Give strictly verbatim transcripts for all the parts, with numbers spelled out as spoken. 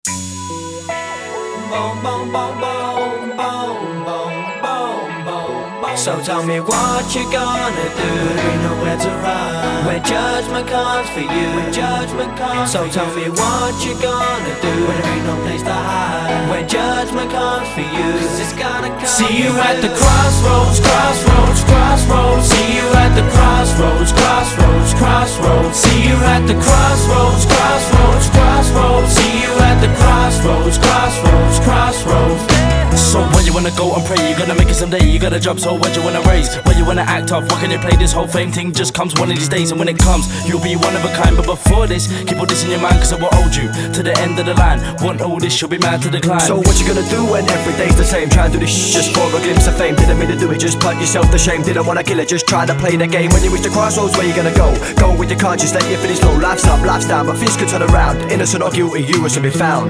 Boom, boom, boom, boom, boom, boom, boom, boom, boom. So tell me what you gonna do. There ain't nowhere to run when judgment comes for you. When judgment comes. So tell me what you gonna do. When there ain't no place to hide. When judgment comes for you, 'cause it's gonna come. See you at the crossroads, crossroads, crossroads. See you at the crossroads, crossroads, crossroads. See you at the crossroads, crossroads, crossroads. See you at the crossroads, crossroads, crossroads. So when you wanna go and pray, you gotta make it someday. You gotta drop, so what you wanna raise? When you wanna act tough, what can you play? This whole fame thing just comes one of these days. And when it comes, you'll be one of a kind. But before this, keep all this in your mind, 'cause I will hold you to the end of the line. Want all this, you'll be mad to decline. So what you gonna do when every day's the same? Try and do this shit just for a glimpse of fame. Didn't mean to do it, just put yourself to shame. Didn't wanna kill it, just try to play the game. When you reach the crossroads, where you gonna go? Go with your conscience, let your feelings flow. Life's up, life's down, but things can turn around. Innocent or guilty, you will soon be found.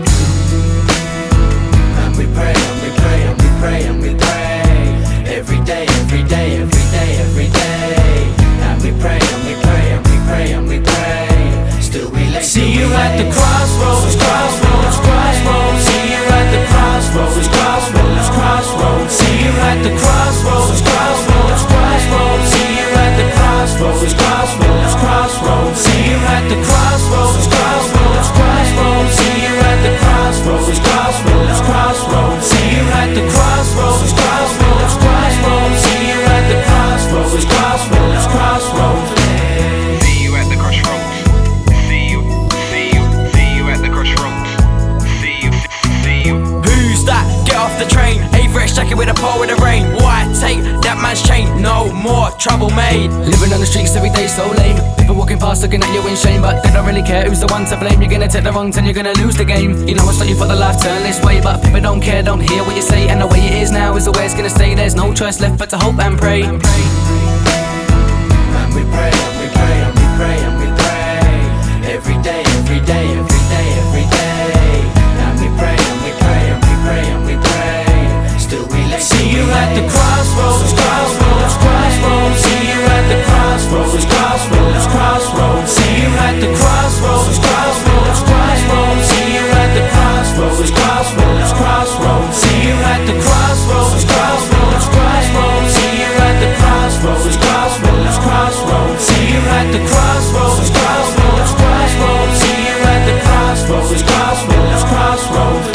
And we pray, and we pray, and we pray, and we pray. Every day, every day, every day, every day. And we pray, and we pray, and we pray, and we pray. Still we lay. See you at the crossroads, crossroads, crossroads. See you at the crossroads, crossroads, crossroads. See you at the crossroads, crossroads, crossroads. See you at the crossroads, crossroads, crossroads. See you at the crossroads, crossroads, crossroads. See you at the crossroads, crossroads, crossroads. See you at the crossroads, crossroads, crossroads. See you at the crossroads, crossroads, crossroads. See you at the crossroads. See you, see you, see you at the crossroads. See you, see you. Who's that? Get off the train. A-fresh jacket with a pole in the rain. Why take that man's chain? No more trouble made. Living on the streets every day so lame. People walking past looking at you in shame, but they don't really care who's the one to blame. You're gonna take the wrong turn, you're gonna lose the game. You know it's not you for the life, turn this way, but people don't care, don't hear what you say. And the way it is now is the way it's gonna stay. There's no choice left but to hope and pray. And we pray, and we pray, and we pray, and we pray. Every day, every day, every day, every day. And we pray, and we pray, and we pray, and we pray. Still we lay. See you at the crossroads, crossroads, crossroads. See you at the crossroads, crossroads, crossroads. See you at the crossroads, crossroads, crossroads. See you at the crossroads, crossroads, crossroads. See you at the crossroads, crossroads, crossroads. See you at the crossroads, crossroads, crossroads. See you at the crossroads, crossroads, crossroads. See you at the crossroads, crossroads, crossroads.